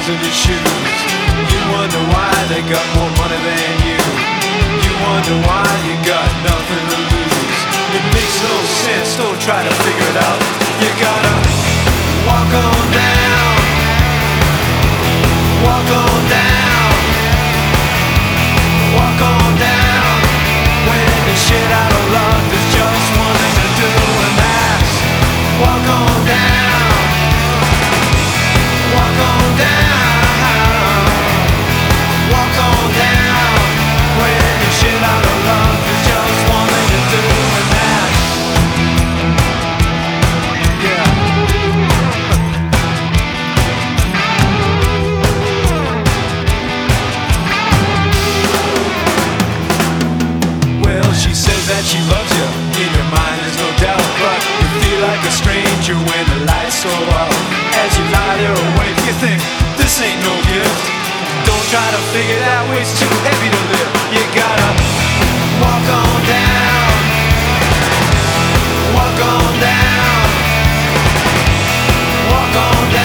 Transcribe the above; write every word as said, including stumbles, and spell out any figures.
in your shoes. You wonder why they got more money than you. You wonder why you got nothing to lose. It makes no sense, don't try to figure it out. You gotta walk on down, walk on down, walk on down. When the shit out of luck, there's just one thing to do, and that's walk on down, walk on down, walk on down. When the shit out of luck, there's just one thing to do, and that's yeah. Well, she says that she loves you, in your mind there's no doubt, but you feel like a stranger when the lights go out. As you lie there awake, you think, this ain't no gift. Don't try to figure it out, it's too heavy to live. You gotta walk on down, walk on down, walk on down.